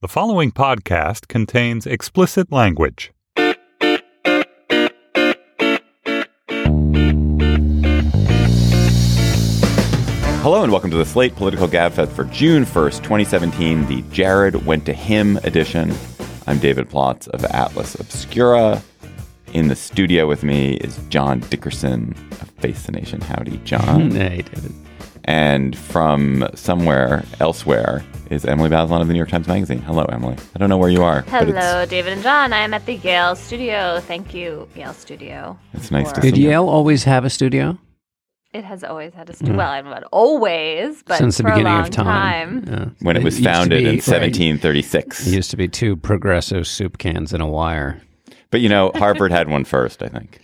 The following podcast contains explicit language. Hello and welcome to the Slate Political Gabfest for June 1st, 2017, the Jared Went to Him edition. I'm David Plotz of Atlas Obscura. In the studio with me is John Dickerson of Face the Nation. Howdy, John. Hey, David. And from somewhere elsewhere is Emily Bazelon of the New York Times Magazine. Hello, Emily. I don't know where you are. Hello, David and John. I am at the Yale studio. Thank you, Yale studio. It's nice to see Did you. Yale always have a studio? It has always had a studio. Well, I'm not always, but Since the for beginning a long of time. time. Yeah. When it was used to founded be- in right. 1736. It used to be two Progresso soup cans and a wire. But, you know, Harvard had one first, I think.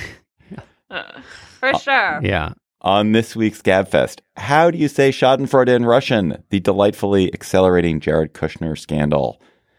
For sure. Yeah. On this week's Gabfest, how do you say Schadenfreude in Russian? The delightfully accelerating Jared Kushner scandal.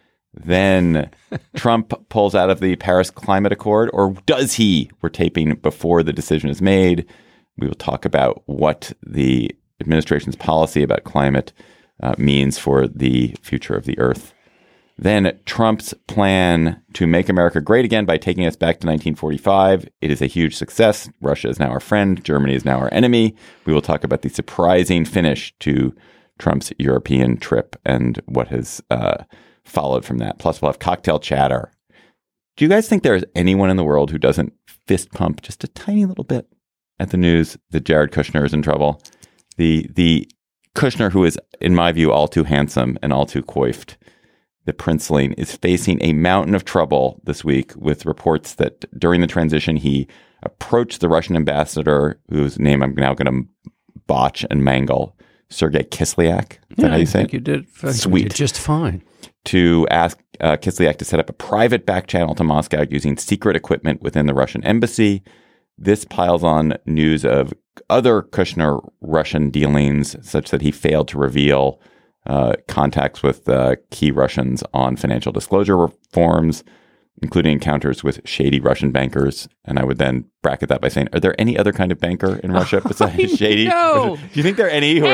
Then Trump pulls out of the Paris Climate Accord, or does he? We're taping before the decision is made. We will talk about what the administration's policy about climate means for the future of the Earth. Then Trump's plan to make America great again by taking us back to 1945. It is a huge success. Russia is now our friend. Germany is now our enemy. We will talk about the surprising finish to Trump's European trip and what has followed from that. Plus, we'll have cocktail chatter. Do you guys think there is anyone in the world who doesn't fist pump just a tiny little bit at the news that Jared Kushner is in trouble? The Kushner who is, in my view, all too handsome and all too coiffed. The princeling is facing a mountain of trouble this week with reports that during the transition, he approached the Russian ambassador, whose name I'm now going to botch and mangle, Sergei Kislyak. Is that how you say I think it? you did Sweet. you did just fine. To ask Kislyak to set up a private back channel to Moscow using secret equipment within the Russian embassy. This piles on news of other Kushner Russian dealings, such that he failed to reveal contacts with key Russians on financial disclosure reforms, including encounters with shady Russian bankers. And I would then bracket that by saying, are there any other kind of banker in Russia besides shady? know. Do you think there are any who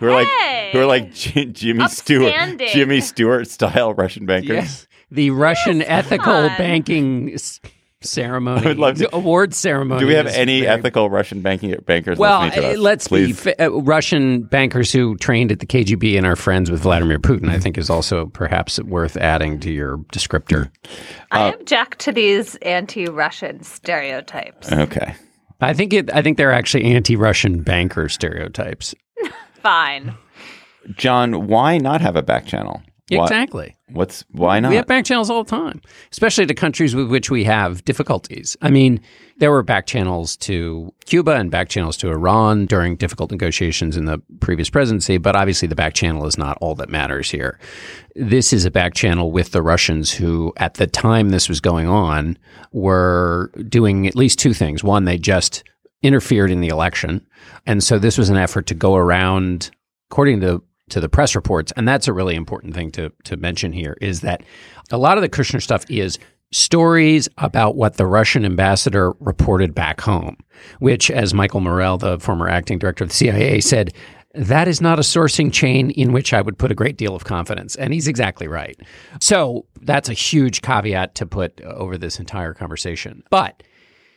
are like Jimmy Stewart style Russian bankers? Yes. The Russian ethical on. banking ceremony, I would love to- award ceremony. Do we have is any very- ethical Russian bankers Well, listening to us? let's Please. be Russian bankers who trained at the KGB and are friends with Vladimir Putin, I think is also perhaps worth adding to your descriptor. I object to these anti-Russian stereotypes. Okay. I think they're actually anti-Russian banker stereotypes. Fine. John, why not have a back channel? Exactly. Why not? We have back channels all the time, especially to countries with which we have difficulties. I mean, there were back channels to Cuba and back channels to Iran during difficult negotiations in the previous presidency, but obviously the back channel is not all that matters here. This is a back channel with the Russians who, at the time this was going on, were doing at least two things. One, they just interfered in the election. And so this was an effort to go around, according to the press reports, and that's a really important thing to mention here, is that a lot of the Kushner stuff is stories about what the Russian ambassador reported back home, which, as Michael Morell, the former acting director of the CIA, said, that is not a sourcing chain in which I would put a great deal of confidence. And he's exactly right. So that's a huge caveat to put over this entire conversation. But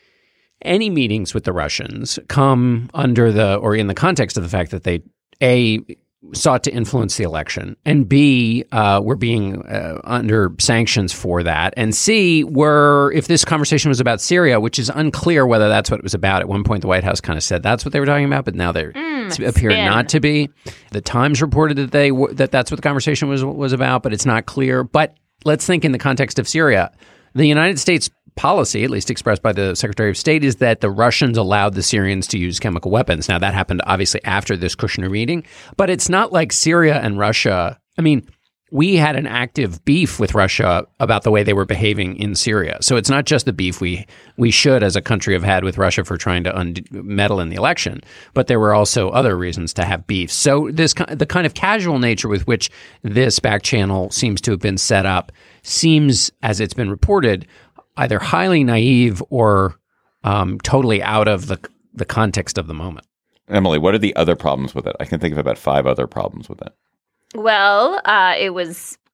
any meetings with the Russians come under or in the context of the fact that they, A, sought to influence the election, and B, were being under sanctions for that, and C, if this conversation was about Syria, which is unclear whether that's what it was about. At one point, the White House kind of said that's what they were talking about, but now they appear not to be. The Times reported that that's what the conversation was about, but it's not clear. But let's think in the context of Syria. The United States policy, at least expressed by the Secretary of State, is that the Russians allowed the Syrians to use chemical weapons. Now, that happened obviously after this Kushner meeting, but it's not like Syria and Russia. I mean, we had an active beef with Russia about the way they were behaving in Syria. So it's not just the beef we should, as a country, have had with Russia for trying to meddle in the election, but there were also other reasons to have beef. So the kind of casual nature with which this back channel seems to have been set up seems, as it's been reported, either highly naive or totally out of the context of the moment. Emily, what are the other problems with it? I can think of about 5 other problems with it. Well, it was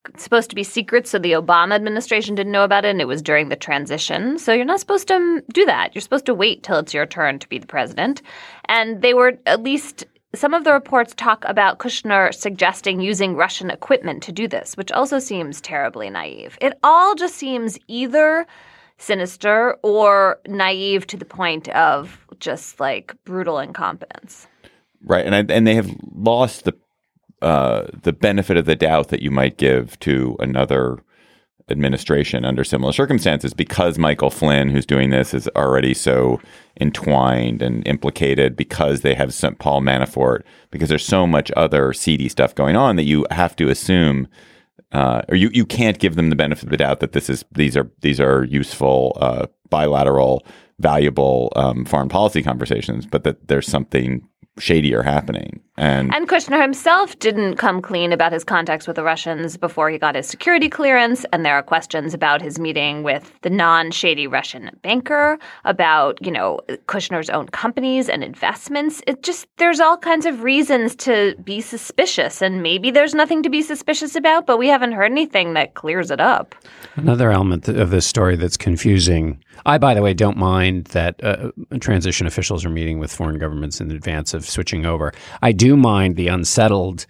supposed to be secret, so the Obama administration didn't know about it, and it was during the transition. So you're not supposed to do that. You're supposed to wait till it's your turn to be the president. And they were, at least some of the reports talk about Kushner suggesting using Russian equipment to do this, which also seems terribly naive. It all just seems either sinister or naive to the point of just like brutal incompetence. Right. And they have lost the benefit of the doubt that you might give to another administration under similar circumstances, because Michael Flynn, who's doing this, is already so entwined and implicated, because they have Paul Manafort, because there's so much other seedy stuff going on that you have to assume, or you can't give them the benefit of the doubt that these are useful, bilateral, valuable foreign policy conversations, but that there's something shadier happening. And Kushner himself didn't come clean about his contacts with the Russians before he got his security clearance. And there are questions about his meeting with the non-shady Russian banker, about, Kushner's own companies and investments. There's all kinds of reasons to be suspicious. And maybe there's nothing to be suspicious about, but we haven't heard anything that clears it up. Another element of this story that's confusing. I, by the way, don't mind that transition officials are meeting with foreign governments in advance of switching over. I do mind the unsettledness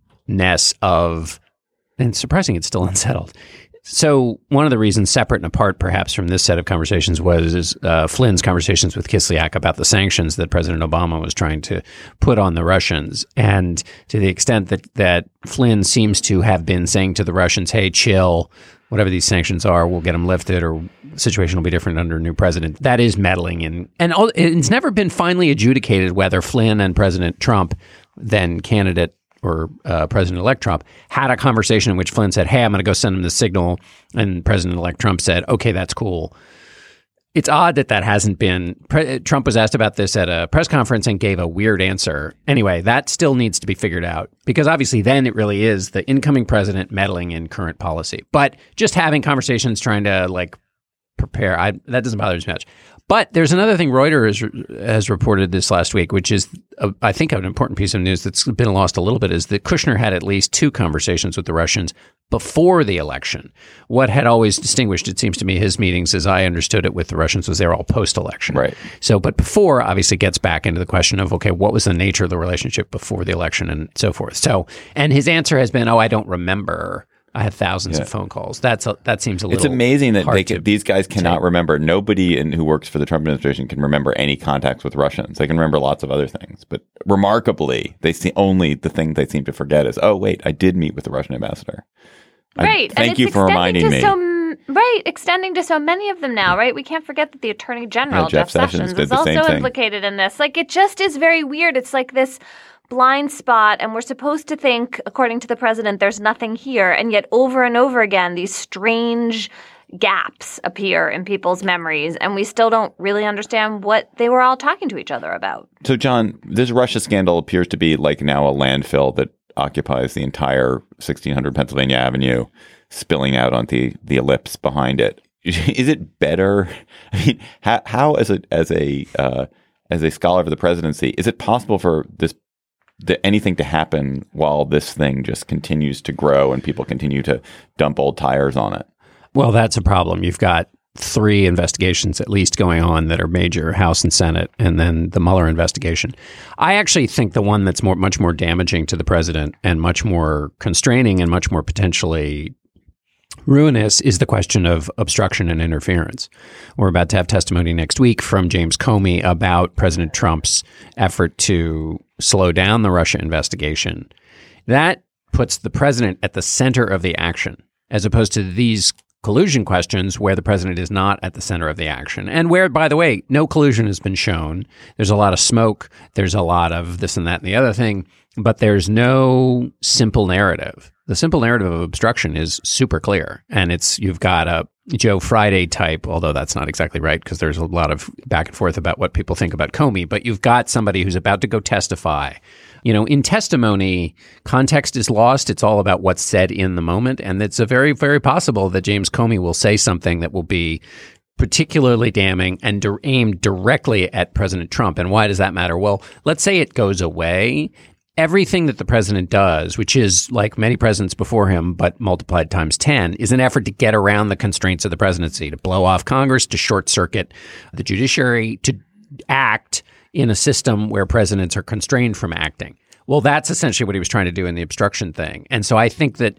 of, and surprising it's still unsettled. So one of the reasons, separate and apart perhaps from this set of conversations, was Flynn's conversations with Kislyak about the sanctions that President Obama was trying to put on the Russians. And to the extent that Flynn seems to have been saying to the Russians, hey, chill, whatever these sanctions are, we'll get them lifted, or the situation will be different under a new president. That is meddling. And it's never been finally adjudicated whether Flynn and President Trump, then candidate, or President-elect Trump, had a conversation in which Flynn said, hey, I'm going to go send him the signal. And President-elect Trump said, okay, that's cool. It's odd that hasn't been. Trump was asked about this at a press conference and gave a weird answer. Anyway, that still needs to be figured out, because obviously then it really is the incoming president meddling in current policy. But just having conversations, trying to prepare, that doesn't bother me as much. But there's another thing Reuters has reported this last week, which is, I think, an important piece of news that's been lost a little bit, is that Kushner had at least 2 conversations with the Russians before the election. What had always distinguished, it seems to me, his meetings, as I understood it, with the Russians was they were all post-election. Right. So, but before obviously gets back into the question of, okay, what was the nature of the relationship before the election and so forth. So, and his answer has been, I don't remember. I had thousands of phone calls. That seems a little. It's amazing that these guys cannot remember. Nobody who works for the Trump administration can remember any contacts with Russians. They can remember lots of other things, but remarkably, only the thing they seem to forget is, oh wait, I did meet with the Russian ambassador. Right. Thank you for reminding me. Extending to so many of them now, right? We can't forget that the Attorney General, Jeff Sessions, is also implicated in this. It just is very weird. It's like this blind spot, and we're supposed to think, according to the president, there's nothing here, and yet over and over again these strange gaps appear in people's memories, and we still don't really understand what they were all talking to each other about. So, John, this Russia scandal appears to be now a landfill that occupies the entire 1600 Pennsylvania Avenue, spilling out onto the ellipse behind it. Is it better? I mean, how as a scholar of the presidency, is it possible for anything to happen while this thing just continues to grow and people continue to dump old tires on it? Well, that's a problem. You've got 3 investigations at least going on that are major, House and Senate, and then the Mueller investigation. I actually think the one that's much more damaging to the president and much more constraining and much more potentially ruinous is the question of obstruction and interference. We're about to have testimony next week from James Comey about President Trump's effort to slow down the Russia investigation. That puts the president at the center of the action, as opposed to these collusion questions where the president is not at the center of the action, and where, by the way, no collusion has been shown. There's a lot of smoke. There's a lot of this and that and the other thing, but there's no simple narrative. The simple narrative of obstruction is super clear, and you've got a Joe Friday type, although that's not exactly right because there's a lot of back and forth about what people think about Comey, but you've got somebody who's about to go testify. In testimony, context is lost. It's all about what's said in the moment, and it's a very, very possible that James Comey will say something that will be particularly damning and aimed directly at President Trump. And why does that matter? Well, let's say it goes away everything that the president does, which is like many presidents before him, but multiplied times 10, is an effort to get around the constraints of the presidency, to blow off Congress, to short circuit the judiciary, to act in a system where presidents are constrained from acting. Well, that's essentially what he was trying to do in the obstruction thing. And so I think that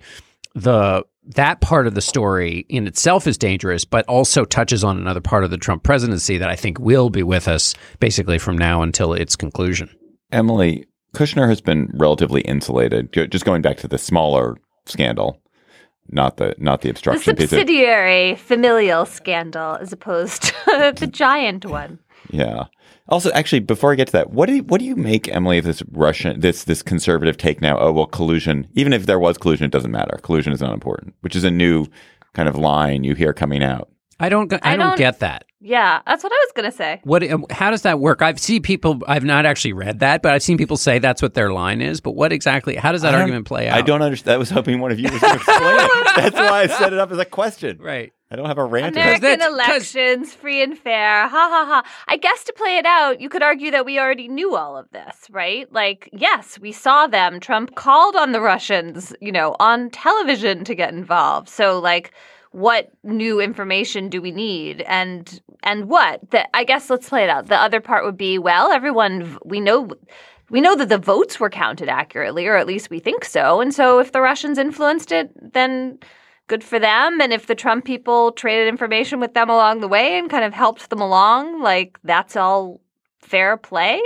that part of the story in itself is dangerous, but also touches on another part of the Trump presidency that I think will be with us basically from now until its conclusion. Emily, Kushner has been relatively insulated, just going back to the smaller scandal, not the obstruction the subsidiary familial scandal as opposed to the giant one. Yeah. Also, actually, before I get to that, what do you make, Emily, of this this conservative take now? Oh, well, collusion. Even if there was collusion, it doesn't matter. Collusion is not important, which is a new kind of line you hear coming out. I don't get that. Yeah, that's what I was going to say. How does that work? I've seen people, I've not actually read that, but I've seen people say that's what their line is. But how does that argument play out? I don't understand. I was hoping one of you was going to explain it. That's why I set it up as a question. Right. I don't have a rant. American elections, free and fair. Ha, ha, ha. I guess to play it out, you could argue that we already knew all of this, right? Like, yes, we saw them. Trump called on the Russians, on television to get involved. So, like, what new information do we need? And what? I guess let's play it out. The other part would be, well, everyone, we know that the votes were counted accurately, or at least we think so. And so if the Russians influenced it, then good for them. And if the Trump people traded information with them along the way and kind of helped them along, like, that's all fair play?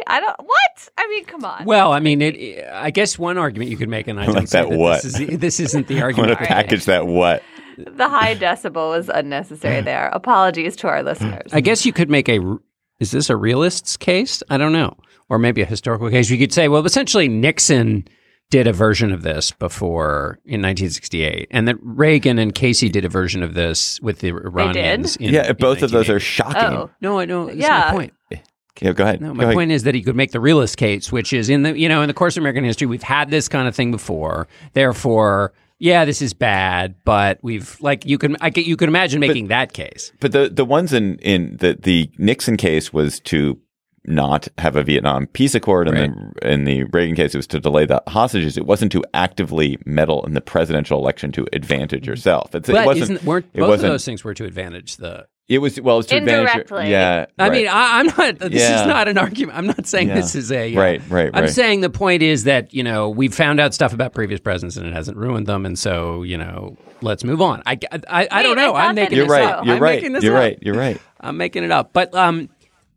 Come on. Well, I mean, I guess one argument you could make, and I don't say that this isn't the argument. I want to package that what? The high decibel was unnecessary there. Apologies to our listeners. I guess you could make is this a realist's case? I don't know. Or maybe a historical case. You could say, well, essentially Nixon did a version of this before in 1968. And that Reagan and Casey did a version of this with the Iranians. Both of those are shocking. Oh. No, I know. That's my point. Yeah, go ahead. No, my point is that he could make the realist case, which is in the course of American history, we've had this kind of thing before. Therefore, yeah, this is bad, but you can imagine making that case. But the ones in the Nixon case was to not have a Vietnam peace accord, and then in the Reagan case, it was to delay the hostages. It wasn't to actively meddle in the presidential election to advantage yourself. Both of those things were to advantage the. It was to advantage. Yeah, I mean, I'm not. This is not an argument. I'm not saying this is a right. I'm saying the point is that we've found out stuff about previous presidents and it hasn't ruined them, and so let's move on. I don't know. I'm making this up. You're right. I'm making it up. But can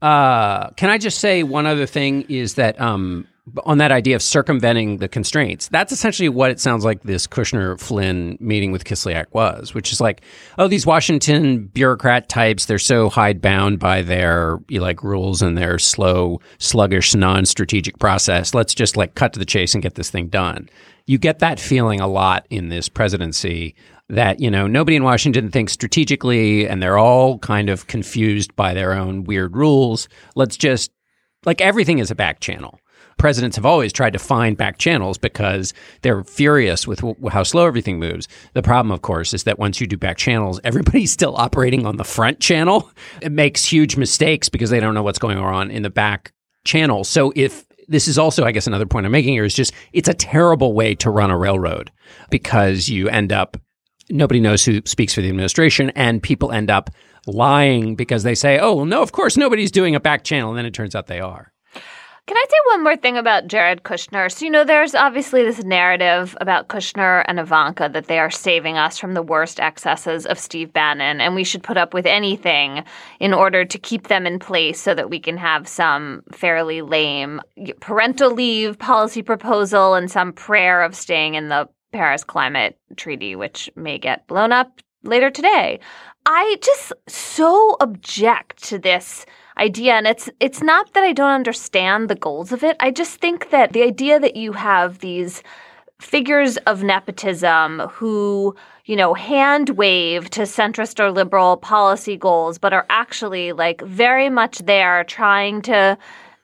I just say one other thing is that on that idea of circumventing the constraints, that's essentially what it sounds like this Kushner-Flynn meeting with Kislyak was, which is like, oh, these Washington bureaucrat types, they're so hidebound by their rules and their slow, sluggish, non-strategic process. Let's just cut to the chase and get this thing done. You get that feeling a lot in this presidency that, nobody in Washington thinks strategically and they're all kind of confused by their own weird rules. Let's just, everything is a back channel. Presidents have always tried to find back channels because they're furious with how slow everything moves. The problem, of course, is that once you do back channels, everybody's still operating on the front channel. It makes huge mistakes because they don't know what's going on in the back channel. So if this is also, I guess, another point I'm making here is just it's a terrible way to run a railroad because you end up nobody knows who speaks for the administration and people end up lying because they say, oh, well, no, of course, nobody's doing a back channel. And then it turns out they are. Can I say one more thing about Jared Kushner? So, there's obviously this narrative about Kushner and Ivanka that they are saving us from the worst excesses of Steve Bannon, and we should put up with anything in order to keep them in place so that we can have some fairly lame parental leave policy proposal and some prayer of staying in the Paris Climate Treaty, which may get blown up later today. I just so object to this idea. And it's not that I don't understand the goals of it. I just think that the idea that you have these figures of nepotism who, hand wave to centrist or liberal policy goals, but are actually very much there trying to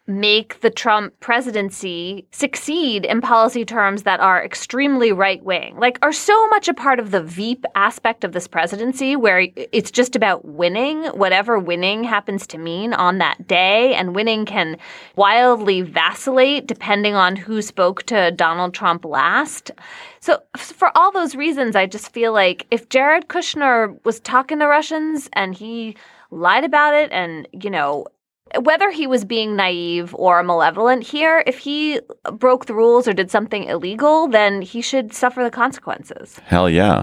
make the Trump presidency succeed in policy terms that are extremely right-wing, like are so much a part of the Veep aspect of this presidency, where it's just about winning, whatever winning happens to mean on that day. And winning can wildly vacillate depending on who spoke to Donald Trump last. So for all those reasons, I just feel like if Jared Kushner was talking to Russians and he lied about it, and, you know, whether he was being naive or malevolent here, if he broke the rules or did something illegal, then he should suffer the consequences. Hell yeah.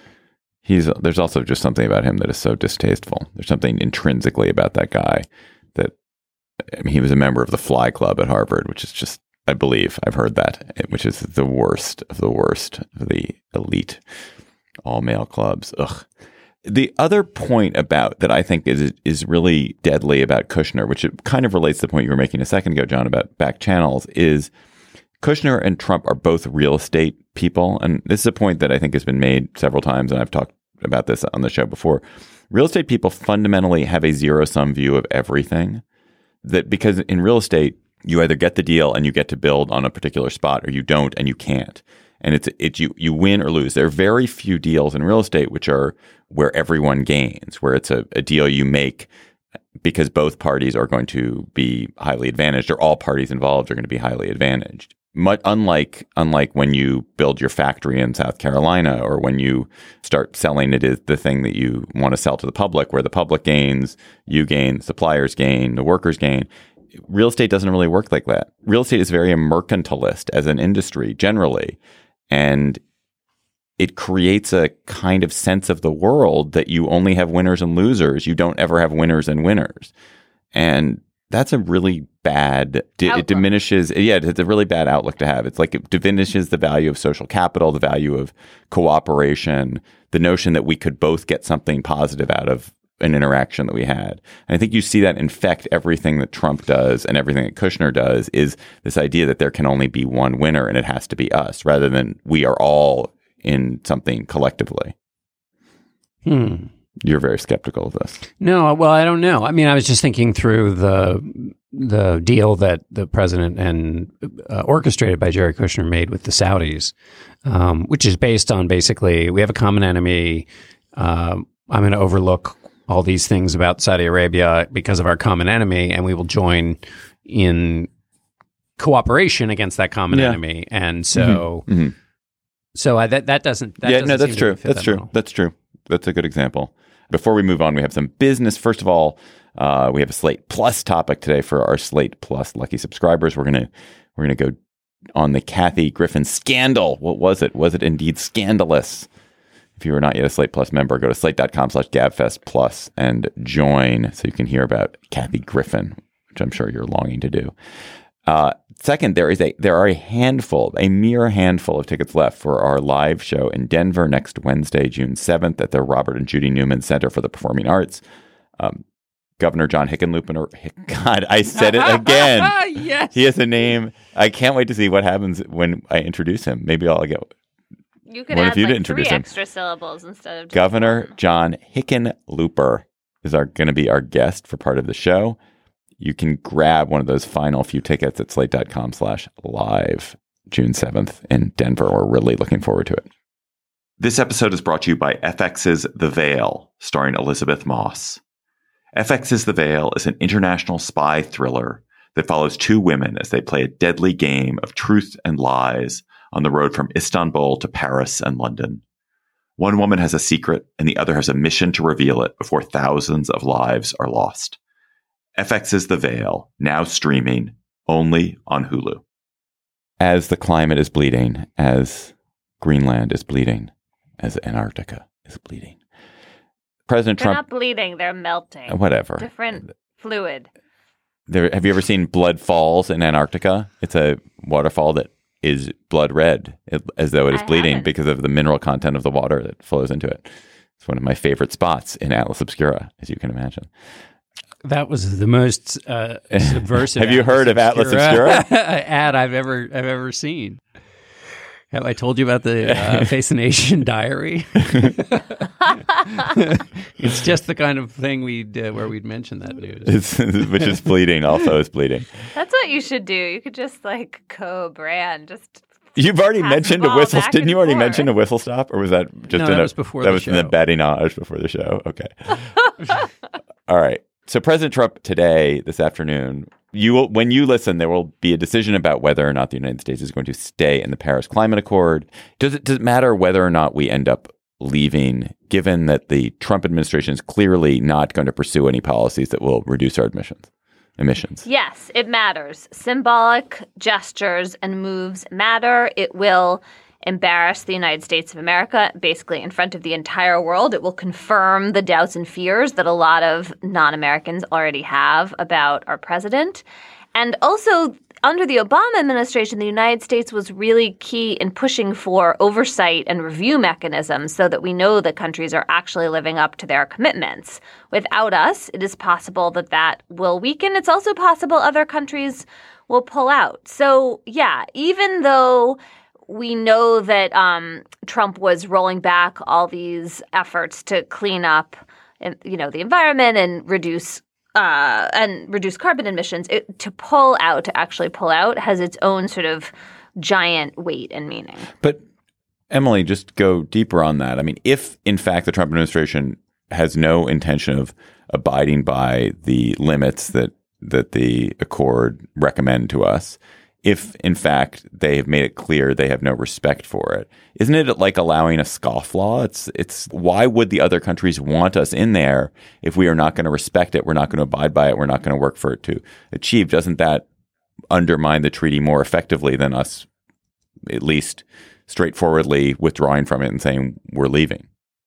There's also just something about him that is so distasteful. There's something intrinsically about that guy that, I mean, he was a member of the Fly Club at Harvard, which is just, I believe, I've heard that, which is the worst of the elite all-male clubs. Ugh. The other point about that I think is really deadly about Kushner, which it kind of relates to the point you were making a second ago, John, about back channels, is Kushner and Trump are both real estate people. And this is a point that I think has been made several times, and I've talked about this on the show before. Real estate people fundamentally have a zero-sum view of everything. That because in real estate, you either get the deal and you get to build on a particular spot, or you don't and you can't. And you win or lose. There are very few deals in real estate which are where everyone gains, where it's a deal you make because both parties are going to be highly advantaged, or all parties involved are going to be highly advantaged. Unlike when you build your factory in South Carolina, or when you start selling it as the thing that you want to sell to the public, where the public gains, you gain, suppliers gain, the workers gain. Real estate doesn't really work like that. Real estate is very mercantilist as an industry generally. And it creates a kind of sense of the world that you only have winners and losers. You don't ever have winners and winners. And that's a really bad, it diminishes, it's a really bad outlook to have. It's like it diminishes the value of social capital, the value of cooperation, the notion that we could both get something positive out of an interaction that we had. And I think you see that infect everything that Trump does and everything that Kushner does, is this idea that there can only be one winner and it has to be us, rather than we are all in something collectively. You're very skeptical of this. No, well, I don't know. I mean, I was just thinking through the deal that the president and orchestrated by Jared Kushner made with the Saudis, which is based on basically, we have a common enemy. I'm going to overlook all these things about Saudi Arabia because of our common enemy, and we will join in cooperation against that common enemy. And so, that doesn't. That's true. That's true. That's a good example. Before we move on, we have some business. First of all, we have a Slate Plus topic today for our Slate Plus lucky subscribers. We're gonna go on the Kathy Griffin scandal. What was it? Was it indeed scandalous? If you are not yet a Slate Plus member, go to slate.com/gabfestplus and join so you can hear about Kathy Griffin, which I'm sure you're longing to do. Second, there are a mere handful of tickets left for our live show in Denver next Wednesday, June 7th at the Robert and Judy Newman Center for the Performing Arts. Governor John Hickenlooper. God, I said it again. Yes. He has a name. I can't wait to see what happens when I introduce him. Maybe I'll get... You could add like 3 extra syllables instead of just Governor one. John Hickenlooper is going to be our guest for part of the show. You can grab one of those final few tickets at slate.com/live June 7th in Denver. We're really looking forward to it. This episode is brought to you by FX's The Veil, starring Elizabeth Moss. FX's The Veil is an international spy thriller that follows 2 women as they play a deadly game of truth and lies on the road from Istanbul to Paris and London. One woman has a secret, and the other has a mission to reveal it before thousands of lives are lost. FX's The Veil, now streaming only on Hulu. As the climate is bleeding, as Greenland is bleeding, as Antarctica is bleeding, President Trump... They're not bleeding, they're melting. Whatever. Different fluid. Have you ever seen Blood Falls in Antarctica? It's a waterfall that is blood red, as though it is bleeding because of the mineral content of the water that flows into it. It's one of my favorite spots in Atlas Obscura, as you can imagine. That was the most subversive. Have you heard of Atlas Obscura? Ad I've ever seen. Have I told you about the Face the Nation diary? It's just the kind of thing where we'd mention that news. Which is bleeding, also is bleeding. That's what you should do. You could just like co-brand. You've already mentioned a whistle. Didn't you already mention a whistle stop, or was that just that was before that the was show. in the badinage before the show? Okay. All right. So President Trump today, this afternoon, when you listen, there will be a decision about whether or not the United States is going to stay in the Paris Climate Accord. Does it matter whether or not we end up leaving, given that the Trump administration is clearly not going to pursue any policies that will reduce our emissions? Yes, it matters. Symbolic gestures and moves matter. It will embarrass the United States of America, basically in front of the entire world. It will confirm the doubts and fears that a lot of non-Americans already have about our president. And also, under the Obama administration, the United States was really key in pushing for oversight and review mechanisms so that we know that countries are actually living up to their commitments. Without us, it is possible that will weaken. It's also possible other countries will pull out. So, yeah, even though we know that Trump was rolling back all these efforts to clean up, the environment and reduce carbon emissions, to actually pull out has its own sort of giant weight and meaning. But Emily, just go deeper on that. I mean, if in fact the Trump administration has no intention of abiding by the limits that the Accord recommend to us, if in fact they have made it clear they have no respect for it, isn't it like allowing a scofflaw? It's why would the other countries want us in there if we are not going to respect it, we're not going to abide by it, we're not going to work for it to achieve? Doesn't that undermine the treaty more effectively than us at least straightforwardly withdrawing from it and saying we're leaving?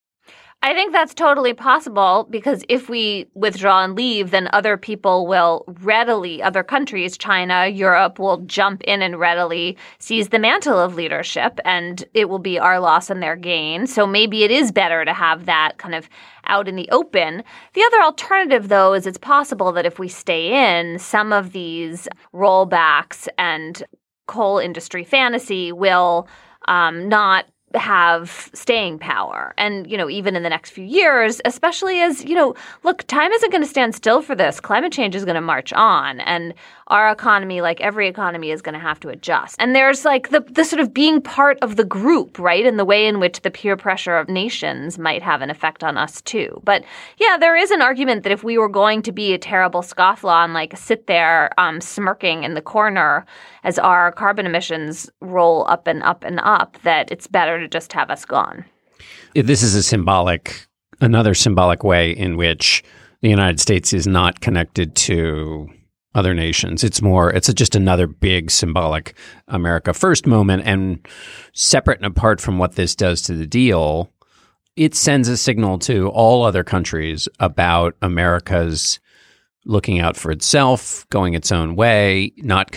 I think that's totally possible, because if we withdraw and leave, then other people will other countries, China, Europe, will jump in and readily seize the mantle of leadership, and it will be our loss and their gain. So maybe it is better to have that kind of out in the open. The other alternative, though, is it's possible that if we stay in, some of these rollbacks and coal industry fantasy will not have staying power. And, even in the next few years, especially as, look, time isn't going to stand still for this. Climate change is going to march on. And our economy, like every economy, is going to have to adjust. And there's like the sort of being part of the group, right? And the way in which the peer pressure of nations might have an effect on us too. But yeah, there is an argument that if we were going to be a terrible scofflaw and like sit there smirking in the corner as our carbon emissions roll up and up and up, that it's better to just have us gone. This is another symbolic way in which the United States is not connected to other nations. It's just another big symbolic America First moment. And separate and apart from what this does to the deal, it sends a signal to all other countries about America's looking out for itself, going its own way, not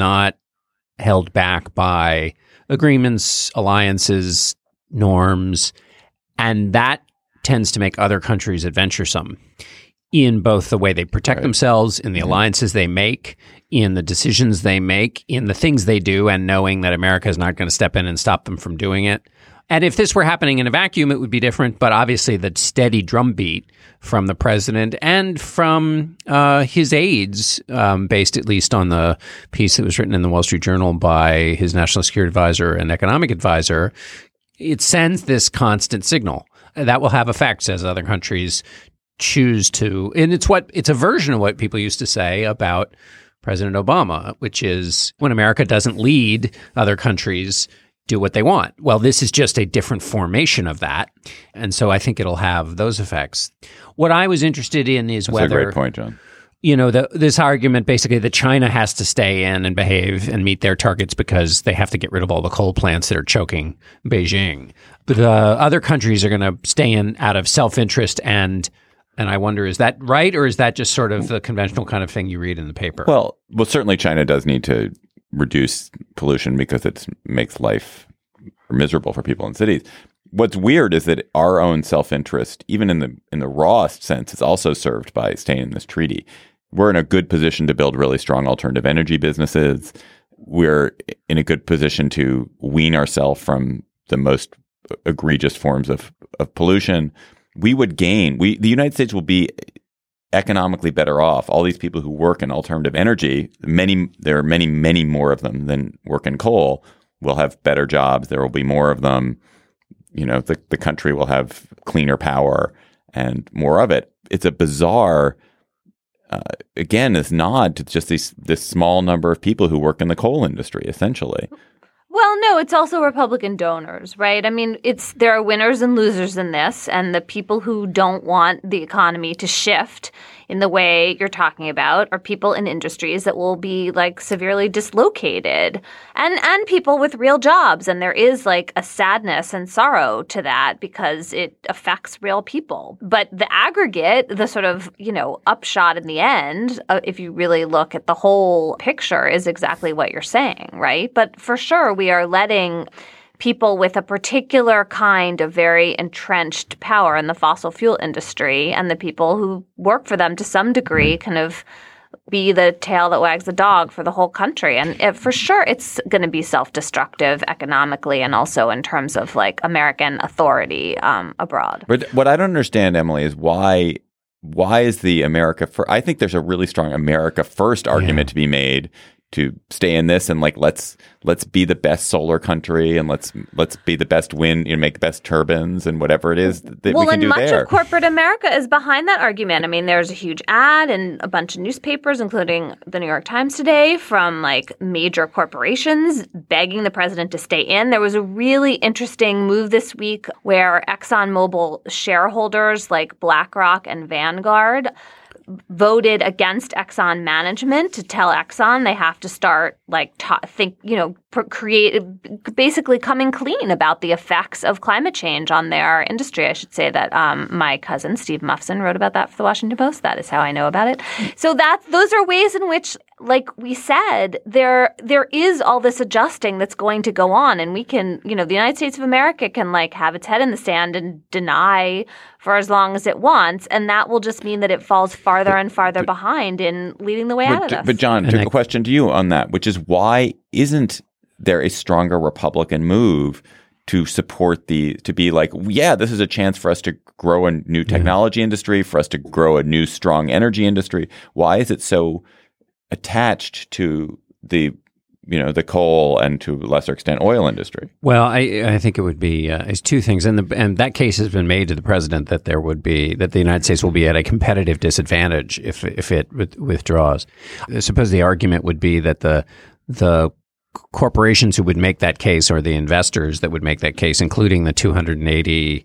held back by agreements, alliances, norms. And that tends to make other countries adventuresome in both the way they protect themselves, in the alliances they make, in the decisions they make, in the things they do, and knowing that America is not going to step in and stop them from doing it. And if this were happening in a vacuum, it would be different. But obviously, the steady drumbeat from the president and from his aides, based at least on the piece that was written in the Wall Street Journal by his national security advisor and economic advisor, it sends this constant signal that will have effects as other countries choose to. And it's a version of what people used to say about President Obama, which is when America doesn't lead, other countries do what they want. Well, this is just a different formation of that. And so I think it'll have those effects. What I was interested in is whether— That's a great point, John. This argument basically that China has to stay in and behave and meet their targets because they have to get rid of all the coal plants that are choking Beijing. But other countries are going to stay in out of self-interest and I wonder, is that right, or is that just sort of the conventional kind of thing you read in the paper? Well, certainly China does need to reduce pollution because it makes life miserable for people in cities. What's weird is that our own self-interest, even in the rawest sense, is also served by staying in this treaty. We're in a good position to build really strong alternative energy businesses. We're in a good position to wean ourselves from the most egregious forms of pollution. we would gain. The United States will be economically better off. All these people who work in alternative energy, there are many more of them than work in coal, will have better jobs. There will be more of them. The country will have cleaner power and more of it. It's a bizarre, again, this nod to just this small number of people who work in the coal industry, essentially. Well, no, it's also Republican donors, right? I mean, there are winners and losers in this, and the people who don't want the economy to shift in the way you're talking about are people in industries that will be like severely dislocated and people with real jobs. And there is like a sadness and sorrow to that because it affects real people. But the aggregate, the sort of, upshot in the end, if you really look at the whole picture, is exactly what you're saying, right? But for sure, we are letting people with a particular kind of very entrenched power in the fossil fuel industry and the people who work for them to some degree kind of be the tail that wags the dog for the whole country. And for sure, it's going to be self-destructive economically and also in terms of like American authority abroad. But what I don't understand, Emily, is why is the America first? I think there's a really strong America first argument to be made to stay in this and like let's be the best solar country and let's be the best wind, make the best turbines and whatever it is that we can do there. Well, and much of corporate America is behind that argument. I mean, there's a huge ad in a bunch of newspapers, including the New York Times today, from like major corporations begging the president to stay in. There was a really interesting move this week where ExxonMobil shareholders like BlackRock and Vanguard voted against Exxon management to tell Exxon they have to start basically coming clean about the effects of climate change on their industry. I should say that my cousin Steve Muffson wrote about that for the Washington Post. That is how I know about it. So those are ways in which, like we said, there is all this adjusting that's going to go on, and we can, the United States of America can like have its head in the sand and deny for as long as it wants, and that will just mean that it falls farther and farther behind in leading the way out of this. But John, a question to you on that, which is why isn't there a stronger Republican move to support to be like, this is a chance for us to grow a new technology industry, for us to grow a new strong energy industry? Why is it so attached to the coal and to a lesser extent oil industry? Well, I think it would be it's two things, and that case has been made to the president that the United States will be at a competitive disadvantage if it withdraws. I suppose the argument would be that the corporations who would make that case, or the investors that would make that case, including the 280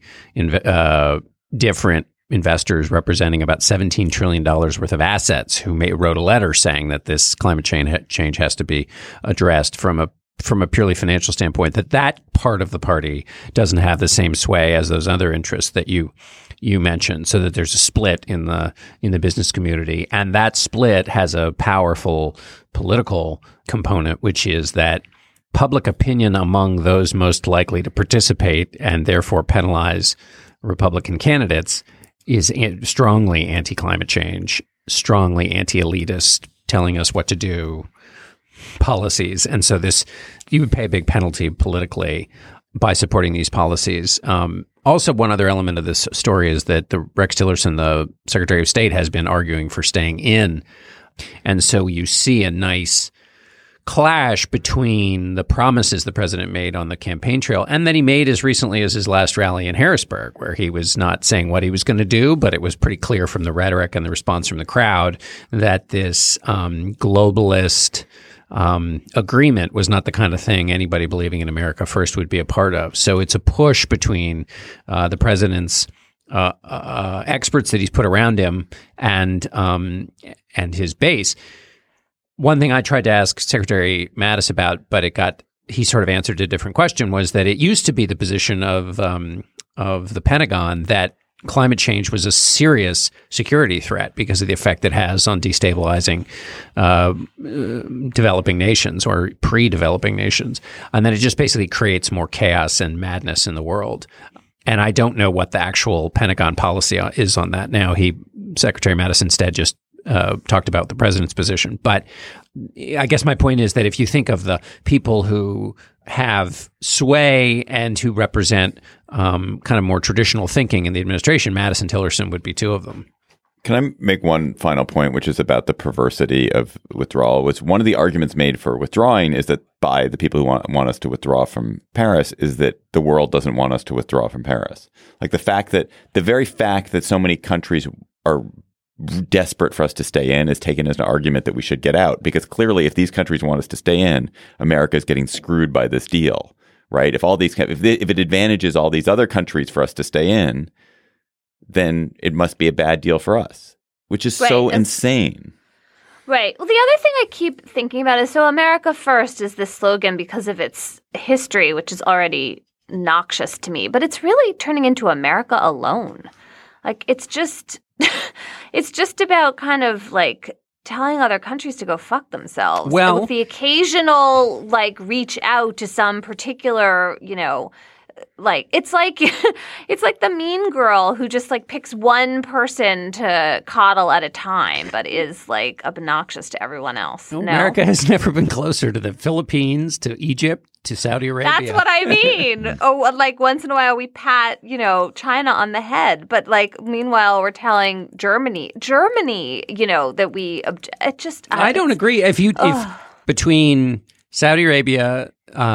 different investors representing about $17 trillion worth of assets, who wrote a letter saying that this climate change has to be addressed from a purely financial standpoint, that part of the party doesn't have the same sway as those other interests that you mentioned, so that there's a split in the business community. And that split has a powerful political component, which is that public opinion among those most likely to participate and therefore penalize Republican candidates is strongly anti-climate change, strongly anti-elitist, telling us what to do policies. And so you would pay a big penalty politically by supporting these policies. Also, one other element of this story is that the Rex Tillerson, the Secretary of State, has been arguing for staying in. And so you see a nice clash between the promises the president made on the campaign trail and that he made as recently as his last rally in Harrisburg, where he was not saying what he was going to do, but it was pretty clear from the rhetoric and the response from the crowd that this globalist agreement was not the kind of thing anybody believing in America first would be a part of. So it's a push between the president's experts that he's put around him and his base. One thing I tried to ask Secretary Mattis about, but he sort of answered a different question, was that it used to be the position of the Pentagon that climate change was a serious security threat because of the effect it has on destabilizing developing nations or pre-developing nations, and that it just basically creates more chaos and madness in the world. And I don't know what the actual Pentagon policy is on that now. Secretary Mattis instead just talked about the president's position. But I guess my point is that if you think of the people who have sway and who represent kind of more traditional thinking in the administration. Madison Tillerson would be two of them. Can I make one final point, which is about the perversity of withdrawal? Was one of the arguments made for withdrawing is that by the people who want us to withdraw from Paris is that the world doesn't want us to withdraw from Paris. Like the very fact that so many countries are desperate for us to stay in is taken as an argument that we should get out, because clearly if these countries want us to stay in, America is getting screwed by this deal, right? If it advantages all these other countries for us to stay in, then it must be a bad deal for us, which is so insane. Right. Well, the other thing I keep thinking about is, so America First is this slogan because of its history, which is already noxious to me, but it's really turning into America alone. Like, it's just about kind of like telling other countries to go fuck themselves. Well, and with the occasional like reach out to some particular, like it's like the mean girl who just like picks one person to coddle at a time, but is like obnoxious to everyone else. America has never been closer to the Philippines, to Egypt, to Saudi Arabia. That's what I mean. Like once in a while we pat, China on the head, but like meanwhile we're telling Germany, that we. I don't agree. If between Saudi Arabia,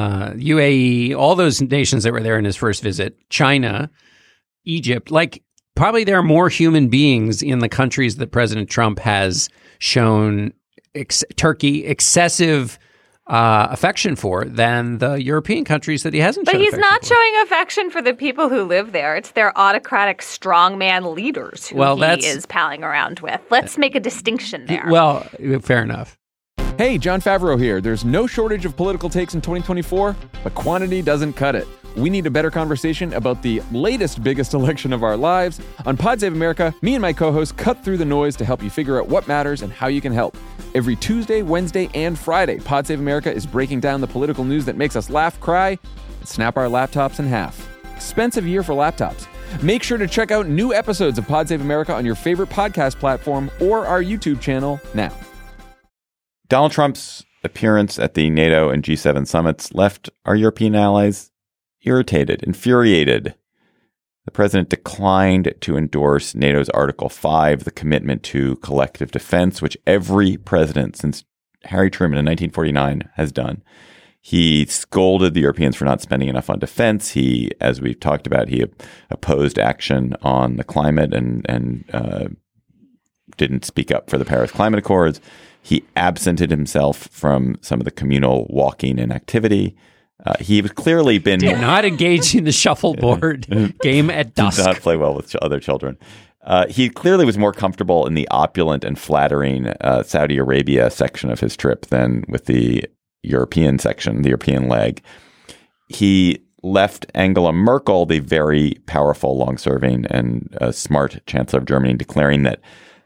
UAE, all those nations that were there in his first visit, China, Egypt, like probably there are more human beings in the countries that President Trump has shown Turkey excessive affection for than the European countries that he hasn't. But he's not showing affection for the people who live there. It's their autocratic strongman leaders who he is palling around with. Let's make a distinction there. Well, fair enough. Hey, Jon Favreau here. There's no shortage of political takes in 2024, but quantity doesn't cut it. We need a better conversation about the latest, biggest election of our lives. On Pod Save America, me and my co-hosts cut through the noise to help you figure out what matters and how you can help. Every Tuesday, Wednesday, and Friday, Pod Save America is breaking down the political news that makes us laugh, cry, and snap our laptops in half. Expensive year for laptops. Make sure to check out new episodes of Pod Save America on your favorite podcast platform or our YouTube channel now. Donald Trump's appearance at the NATO and G7 summits left our European allies irritated, infuriated. The president declined to endorse NATO's Article 5, the commitment to collective defense, which every president since Harry Truman in 1949 has done. He scolded the Europeans for not spending enough on defense. He, as we've talked about, he opposed action on the climate and didn't speak up for the Paris Climate Accords. He absented himself from some of the communal walking and activity. He was clearly been did not engage in the shuffleboard game at dusk. Did not play well with other children. He clearly was more comfortable in the opulent and flattering Saudi Arabia section of his trip than with the European section, the European leg. He left Angela Merkel, the very powerful, long-serving, and smart chancellor of Germany, declaring that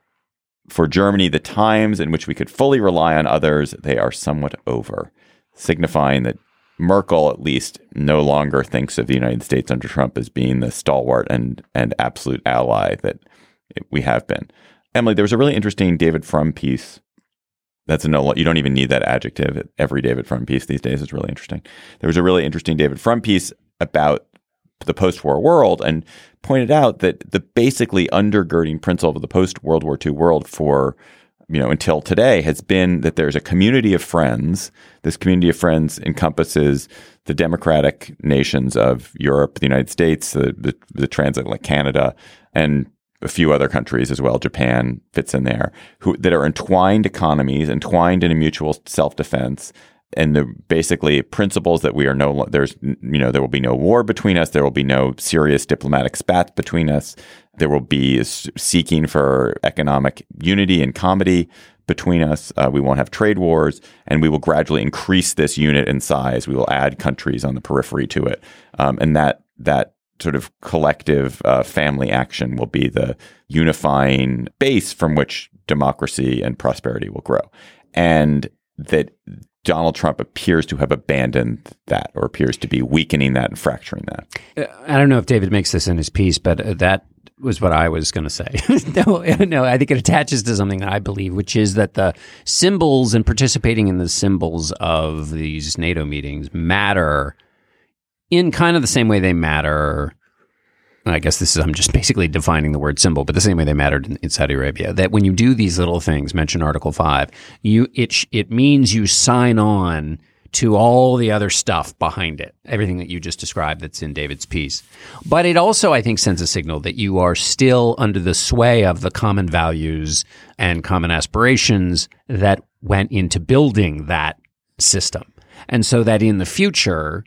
for Germany, the times in which we could fully rely on others, they are somewhat over, signifying that Merkel, at least, no longer thinks of the United States under Trump as being the stalwart and absolute ally that we have been. Emily, there was a really interesting David Frum piece. That's you don't even need that adjective. Every David Frum piece these days is really interesting. There was a really interesting David Frum piece about the post-war world and pointed out that the basically undergirding principle of the post-World War II world for, until today has been that there's a community of friends. This community of friends encompasses the democratic nations of Europe, the United States, the transatlantic Canada, and a few other countries as well. Japan fits in there, that are entwined economies, entwined in a mutual self-defense. And the basically principles that we are there will be no war between us. There will be no serious diplomatic spats between us. There will be seeking for economic unity and comity between us. We won't have trade wars, and we will gradually increase this unit in size. We will add countries on the periphery to it, and that sort of collective family action will be the unifying base from which democracy and prosperity will grow. And that Donald Trump appears to have abandoned that, or appears to be weakening that and fracturing that. I don't know if David makes this in his piece, but that was what I was going to say. No, I think it attaches to something that I believe, which is that the symbols and participating in the symbols of these NATO meetings matter in kind of the same way they matter. I guess I'm just basically defining the word symbol, but the same way they mattered in Saudi Arabia. That when you do these little things, mention Article 5, it means you sign on to all the other stuff behind it, everything that you just described that's in David's piece. But it also, I think, sends a signal that you are still under the sway of the common values and common aspirations that went into building that system. And so that in the future,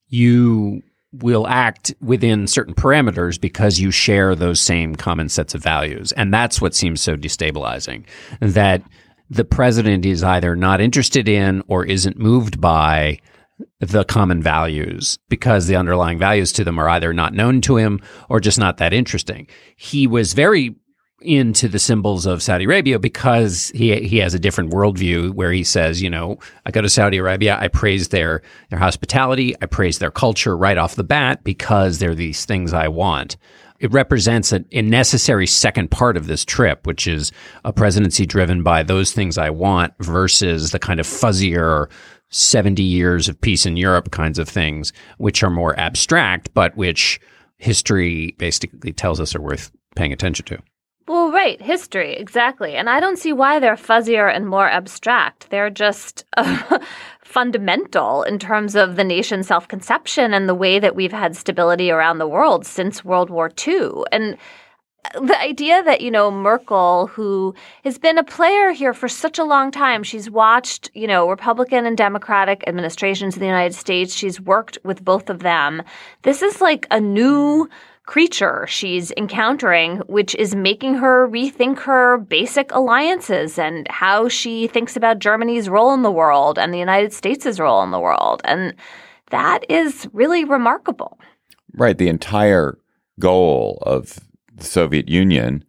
you will act within certain parameters because you share those same common sets of values. And that's what seems so destabilizing, that the president is either not interested in or isn't moved by the common values because the underlying values to them are either not known to him or just not that interesting. He was very into the symbols of Saudi Arabia because he has a different worldview where he says, I go to Saudi Arabia, I praise their hospitality, I praise their culture right off the bat because they're these things I want. It represents a necessary second part of this trip, which is a presidency driven by those things I want versus the kind of fuzzier 70 years of peace in Europe kinds of things, which are more abstract, but which history basically tells us are worth paying attention to. Well, right. History. Exactly. And I don't see why they're fuzzier and more abstract. They're just fundamental in terms of the nation's self-conception and the way that we've had stability around the world since World War II. And the idea that, Merkel, who has been a player here for such a long time, she's watched, Republican and Democratic administrations in the United States. She's worked with both of them. This is like a new creature she's encountering, which is making her rethink her basic alliances and how she thinks about Germany's role in the world and the United States' role in the world. And that is really remarkable. Right. The entire goal of the Soviet Union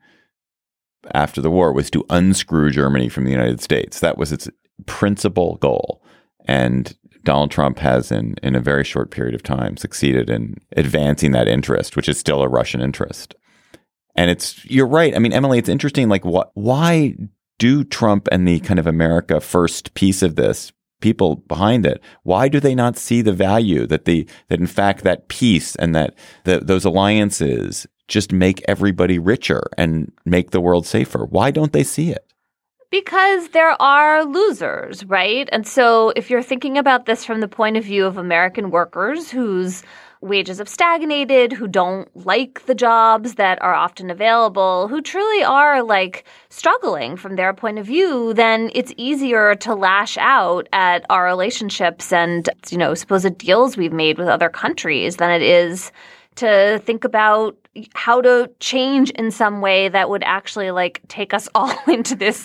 after the war was to unscrew Germany from the United States. That was its principal goal. And Donald Trump has, in a very short period of time, succeeded in advancing that interest, which is still a Russian interest. And you're right. I mean, Emily, it's interesting. Like, why do Trump and the kind of America first piece of this, people behind it, why do they not see the value that in fact that peace and that those alliances just make everybody richer and make the world safer? Why don't they see it? Because there are losers, right? And so if you're thinking about this from the point of view of American workers whose wages have stagnated, who don't like the jobs that are often available, who truly are struggling from their point of view, then it's easier to lash out at our relationships and, supposed deals we've made with other countries than it is to think about how to change in some way that would actually take us all into this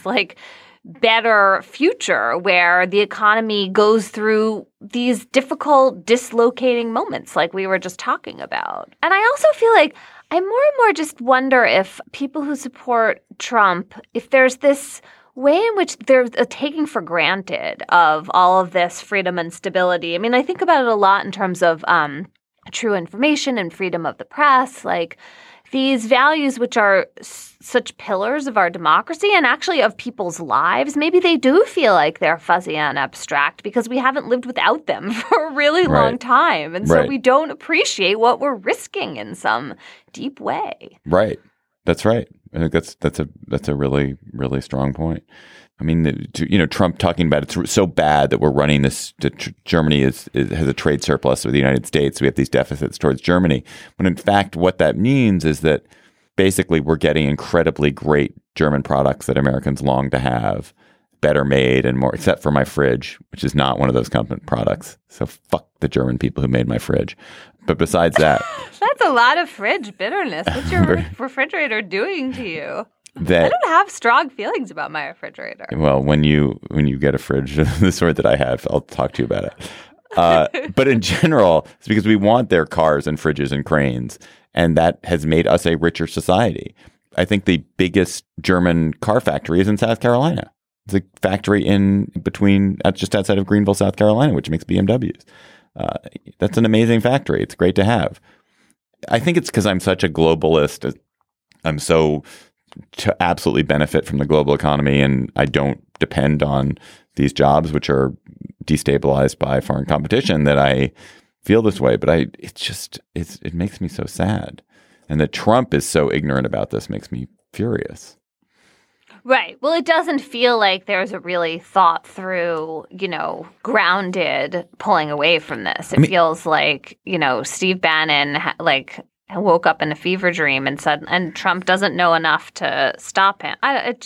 better future where the economy goes through these difficult dislocating moments like we were just talking about. And I also feel like I more and more just wonder if people who support Trump, if there's this way in which there's a taking for granted of all of this freedom and stability. I mean, I think about it a lot in terms of true information and freedom of the press, these values which are such pillars of our democracy and actually of people's lives. Maybe they do feel like they're fuzzy and abstract because we haven't lived without them for a really long time. And so we don't appreciate what we're risking in some deep way. Right. That's right. I think that's a really, really strong point. I mean, Trump talking about it's so bad that we're running this. Germany has a trade surplus with the United States. We have these deficits towards Germany. When in fact, what that means is that basically we're getting incredibly great German products that Americans long to have, better made and more, except for my fridge, which is not one of those company products. So fuck the German people who made my fridge. But besides that, that's a lot of fridge bitterness. What's your refrigerator doing to you? I don't have strong feelings about my refrigerator. Well, when you get a fridge the sort that I have, I'll talk to you about it. But in general, it's because we want their cars and fridges and cranes, and that has made us a richer society. I think the biggest German car factory is in South Carolina. It's a factory just outside of Greenville, South Carolina, which makes BMWs. That's an amazing factory. It's great to have. I think it's because I'm such a globalist I'm so to absolutely benefit from the global economy, and I don't depend on these jobs, which are destabilized by foreign competition, that I feel this way. But it makes me so sad. And that Trump is so ignorant about this makes me furious. Right. Well, it doesn't feel like there's a really thought through, grounded pulling away from this. It feels like, Steve Bannon woke up in a fever dream and Trump doesn't know enough to stop him.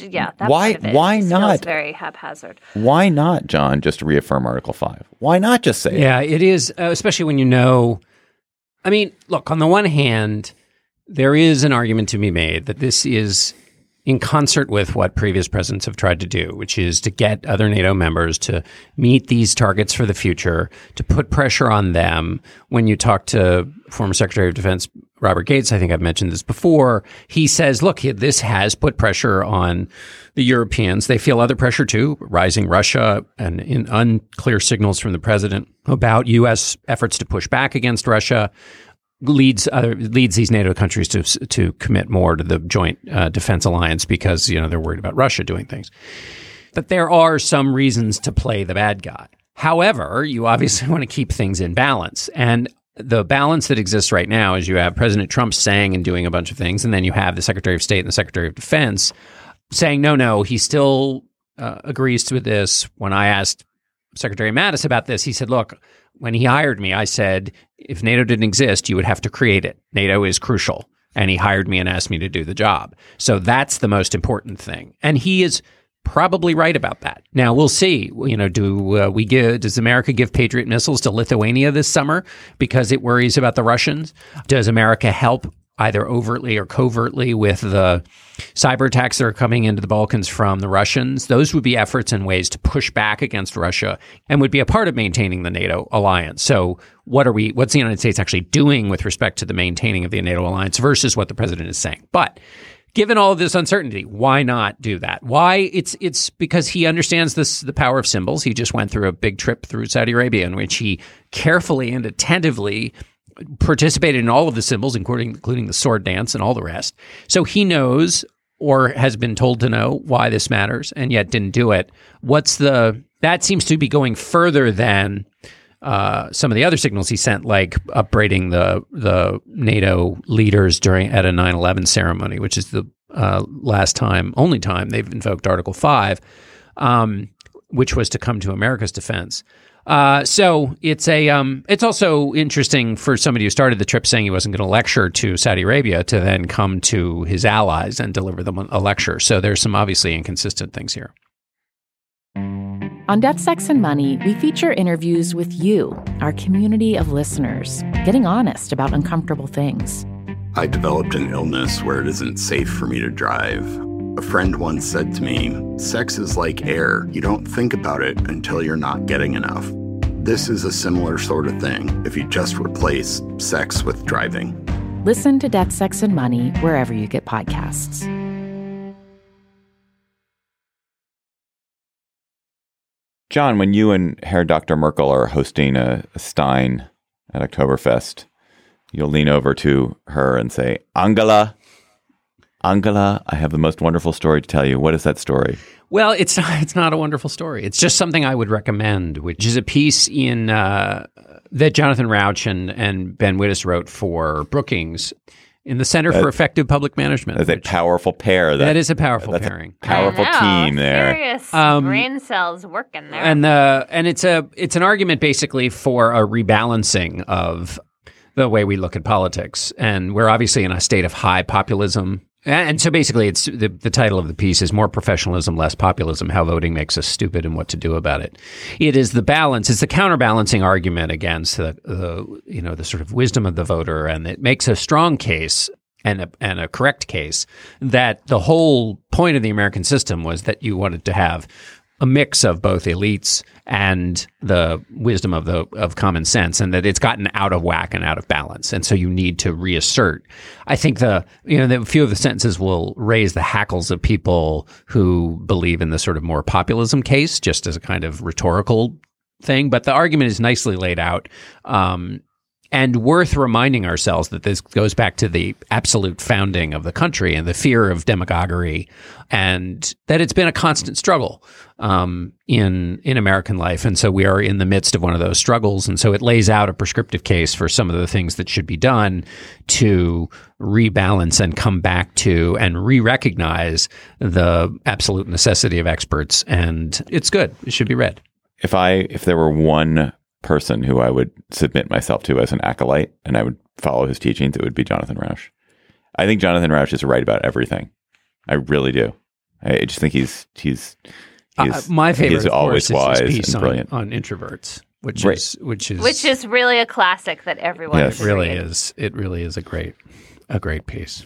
Why not? Feels very haphazard. Why not, John, just reaffirm Article 5? Why not just say it? Yeah, it is, especially when look, on the one hand, there is an argument to be made that this is in concert with what previous presidents have tried to do, which is to get other NATO members to meet these targets for the future, to put pressure on them. When you talk to former Secretary of Defense Robert Gates, I think I've mentioned this before, he says, look, this has put pressure on the Europeans. They feel other pressure too, rising Russia and in unclear signals from the president about U.S. efforts to push back against Russia. Leads these NATO countries to commit more to the joint defense alliance because they're worried about Russia doing things. But there are some reasons to play the bad guy. However, you obviously want to keep things in balance, and the balance that exists right now is you have President Trump saying and doing a bunch of things, and then you have the Secretary of State and the Secretary of Defense saying no, he still agrees with this. When I asked Secretary Mattis about this, he said, look, when he hired me, I said, if NATO didn't exist, you would have to create it. NATO is crucial. And he hired me and asked me to do the job. So that's the most important thing. And he is probably right about that. Now, we'll see. Does America give Patriot missiles to Lithuania this summer because it worries about the Russians? Does America help either overtly or covertly with the cyber attacks that are coming into the Balkans from the Russians? Those would be efforts and ways to push back against Russia and would be a part of maintaining the NATO alliance. So what's the United States actually doing with respect to the maintaining of the NATO alliance versus what the president is saying? But given all of this uncertainty, why not do that? Why? It's because he understands the power of symbols. He just went through a big trip through Saudi Arabia in which he carefully and attentively participated in all of the symbols, including the sword dance and all the rest. So he knows, or has been told to know, why this matters, and yet didn't do it. That seems to be going further than some of the other signals he sent, like upbraiding the NATO leaders at a 9/11 ceremony, which is the only time they've invoked Article 5, which was to come to America's defense. So it's also interesting for somebody who started the trip saying he wasn't going to lecture to Saudi Arabia to then come to his allies and deliver them a lecture. So there's some obviously inconsistent things here. On Death, Sex, and Money, we feature interviews with you, our community of listeners, getting honest about uncomfortable things. I developed an illness where it isn't safe for me to drive. A friend once said to me, sex is like air. You don't think about it until you're not getting enough. This is a similar sort of thing if you just replace sex with driving. Listen to Death, Sex, and Money wherever you get podcasts. John, when you and Herr Dr. Merkel are hosting a Stein at Oktoberfest, you'll lean over to her and say, Angela, I have the most wonderful story to tell you. What is that story? Well, it's not a wonderful story. It's just something I would recommend, which is a piece in that Jonathan Rauch and Ben Wittes wrote for Brookings in the Center for Effective Public Management. That's a powerful pair. That is a powerful pairing. Powerful team there. Serious brain cells working there. And it's an argument basically for a rebalancing of the way we look at politics. And we're obviously in a state of high populism. And so basically, it's the title of the piece is More Professionalism, Less Populism, How Voting Makes Us Stupid and What to Do About It. It is the balance. It's the counterbalancing argument against the sort of wisdom of the voter. And it makes a strong case and a correct case that the whole point of the American system was that you wanted to have a mix of both elites and the wisdom of common sense, and that it's gotten out of whack and out of balance, and so you need to reassert. I think the few of the sentences will raise the hackles of people who believe in the sort of more populism case, just as a kind of rhetorical thing. But the argument is nicely laid out. And worth reminding ourselves that this goes back to the absolute founding of the country and the fear of demagoguery, and that it's been a constant struggle in American life. And so we are in the midst of one of those struggles. And so it lays out a prescriptive case for some of the things that should be done to rebalance and come back to and re-recognize the absolute necessity of experts. And it's good. It should be read. If there were one person who I would submit myself to as an acolyte and I would follow his teachings, it would be Jonathan Rauch. I think Jonathan Rauch is right about everything. I really do. I just think he's my favorite. He's always wise and brilliant on introverts, which is really a classic that everyone. Yes. It really is. It really is a great piece.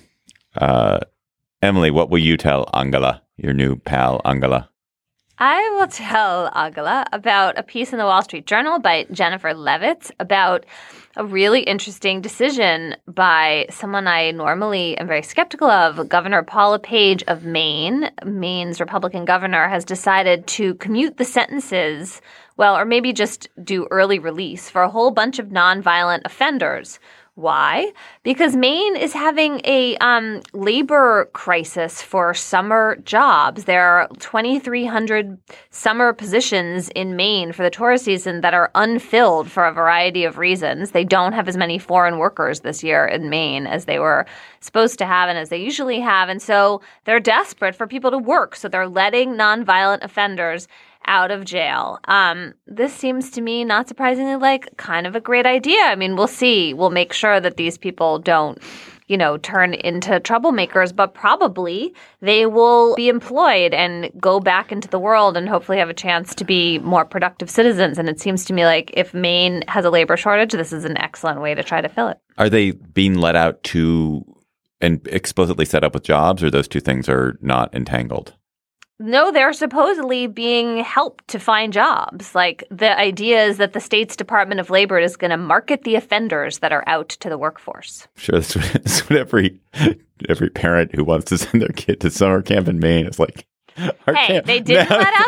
Emily, what will you tell Angela, your new pal Angela? I will tell Angela about a piece in the Wall Street Journal by Jennifer Levitz about a really interesting decision by someone I normally am very skeptical of. Governor Paul LePage of Maine, Maine's Republican governor, has decided to commute the sentences, or maybe just do early release for a whole bunch of nonviolent offenders. Why? Because Maine is having a labor crisis for summer jobs. There are 2,300 summer positions in Maine for the tourist season that are unfilled for a variety of reasons. They don't have as many foreign workers this year in Maine as they were supposed to have and as they usually have. And so they're desperate for people to work. So they're letting nonviolent offenders out of jail. This seems to me, not surprisingly, like kind of a great idea. I mean, we'll see. We'll make sure that these people don't, turn into troublemakers, but probably they will be employed and go back into the world and hopefully have a chance to be more productive citizens. And it seems to me like if Maine has a labor shortage, this is an excellent way to try to fill it. Are they being let out to and explicitly set up with jobs, or those two things are not entangled? No, they're supposedly being helped to find jobs. Like the idea is that the state's Department of Labor is going to market the offenders that are out to the workforce. Sure, that's what every parent who wants to send their kid to summer camp in Maine is like. They didn't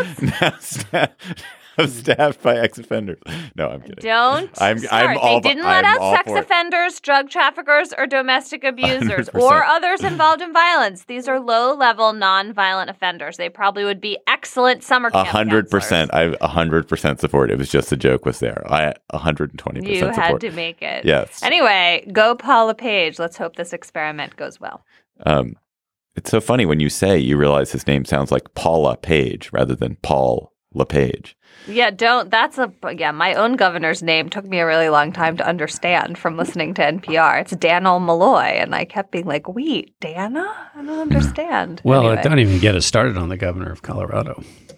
let out. Now staffed by ex-offenders. No, I'm kidding. They didn't let out sex offenders, drug traffickers, or domestic abusers, 100%. or others involved in violence. These are low-level, non-violent offenders. They probably would be excellent summer camp 100%. I 100% support it. It was just a joke was there. I 120% You support. had to make it. Yes. Anyway, go Paul LePage. Let's hope this experiment goes well. It's so funny when you realize his name sounds like Paula Page rather than Paul LePage. Yeah, my own governor's name took me a really long time to understand from listening to NPR. It's Dannel Malloy, and I kept being like, wait, Dana? I don't understand. Well, anyway. Don't even get us started on the governor of Colorado.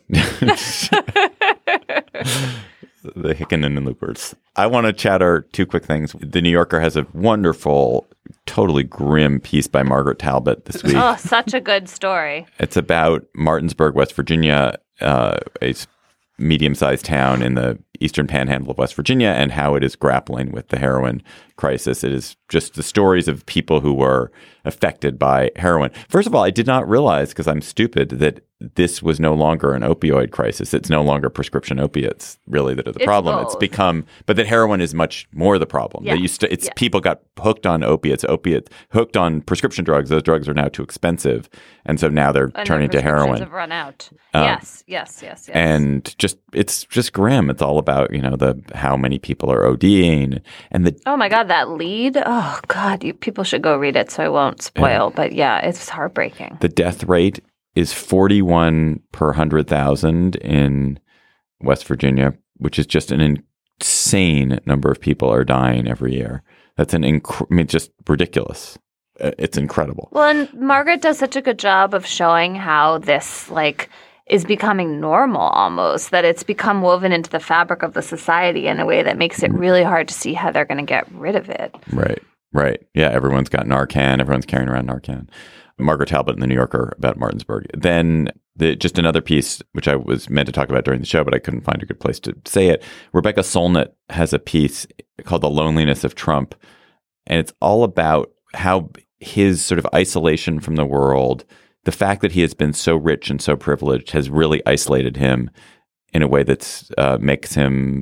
The Hickinen and Loopers. I want to chatter two quick things. The New Yorker has a wonderful, totally grim piece by Margaret Talbot this week. Oh, such a good story. It's about Martinsburg, West Virginia, a medium-sized town in the eastern panhandle of West Virginia, and how it is grappling with the heroin crisis. It is just the stories of people who were affected by heroin. First of all, I did not realize, because I'm stupid, that this was no longer an opioid crisis. It's no longer prescription opiates, really, that are the problem. Both. It's become, but that heroin is much more the problem. Yeah. People got hooked on opiates, hooked on prescription drugs. Those drugs are now too expensive, and so now they're turning to heroin. Have run out. Yes. And it's just grim. It's all about how many people are ODing and the. Oh my God, that lead! Oh God, people should go read it, so I won't spoil. But yeah, it's heartbreaking. The death rate is 41 per 100,000 in West Virginia, which is just an insane number of people are dying every year. That's just ridiculous. It's incredible. Well, and Margaret does such a good job of showing how this is becoming normal almost, that it's become woven into the fabric of the society in a way that makes it really hard to see how they're going to get rid of it. Right. Yeah, everyone's got Narcan. Everyone's carrying around Narcan. Margaret Talbot in The New Yorker about Martinsburg. Then just another piece, which I was meant to talk about during the show, but I couldn't find a good place to say it. Rebecca Solnit has a piece called The Loneliness of Trump. And it's all about how his sort of isolation from the world, the fact that he has been so rich and so privileged has really isolated him in a way that's makes him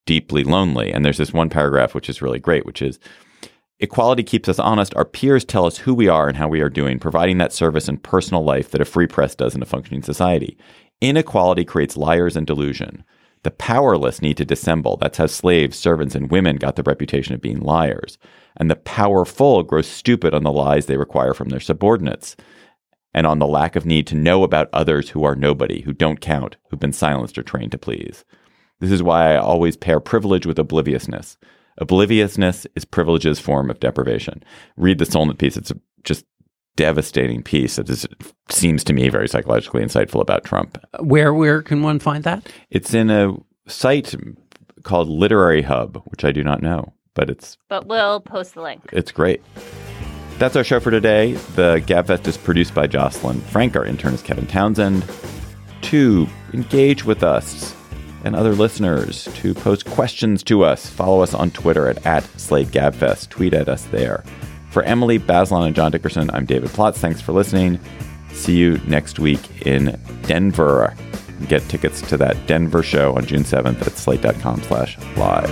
deeply lonely. And there's this one paragraph which is really great, which is, equality keeps us honest. Our peers tell us who we are and how we are doing, providing that service in personal life that a free press does in a functioning society. Inequality creates liars and delusion. The powerless need to dissemble. That's how slaves, servants, and women got the reputation of being liars. And the powerful grow stupid on the lies they require from their subordinates and on the lack of need to know about others who are nobody, who don't count, who've been silenced or trained to please. This is why I always pair privilege with obliviousness. Obliviousness is privilege's form of deprivation. Read the Solnit piece. It's just devastating piece that seems to me very psychologically insightful about Trump. Where can one find that? It's in a site called Literary Hub, which I do not know, but we'll post the link. It's great. That's our show for today. The Gabfest is produced by Jocelyn Frank. Our intern is Kevin Townsend. To engage with us and other listeners, to post questions to us, follow us on Twitter at @SlateGabfest. Tweet at us there. For Emily Bazelon and John Dickerson, I'm David Plotz. Thanks for listening. See you next week in Denver. Get tickets to that Denver show on June 7th at slate.com/live.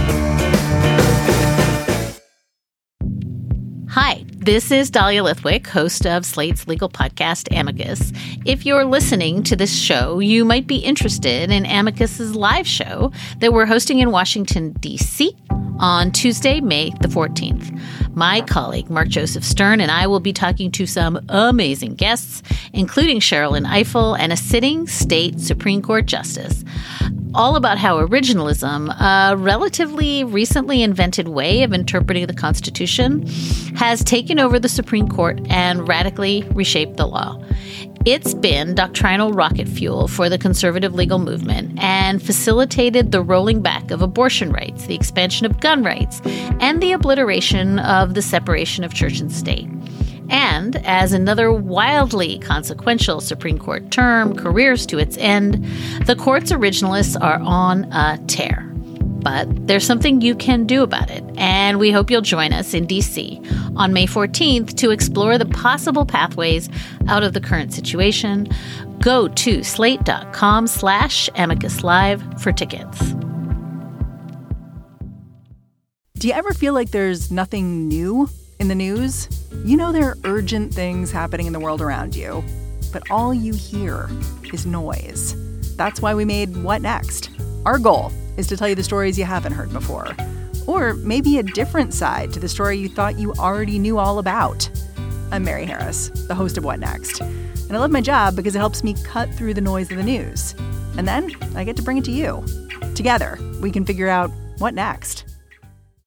Hi, this is Dahlia Lithwick, host of Slate's legal podcast, Amicus. If you're listening to this show, you might be interested in Amicus's live show that we're hosting in Washington, D.C. on Tuesday, May the 14th. My colleague, Mark Joseph Stern, and I will be talking to some amazing guests, including Sherrilyn Ifill and a sitting state Supreme Court justice, all about how originalism, a relatively recently invented way of interpreting the Constitution, has taken over the Supreme Court and radically reshaped the law. It's been doctrinal rocket fuel for the conservative legal movement and facilitated the rolling back of abortion rights, the expansion of gun rights, and the obliteration of the separation of church and state. And as another wildly consequential Supreme Court term careers to its end, the court's originalists are on a tear. But there's something you can do about it, and we hope you'll join us in D.C. on May 14th to explore the possible pathways out of the current situation. Go to slate.com/Amicus Live for tickets. Do you ever feel like there's nothing new in the news? You know there are urgent things happening in the world around you, but all you hear is noise. That's why we made What Next? Our goal is to tell you the stories you haven't heard before, or maybe a different side to the story you thought you already knew all about. I'm Mary Harris, the host of What Next? And I love my job because it helps me cut through the noise of the news. And then I get to bring it to you. Together, we can figure out what next.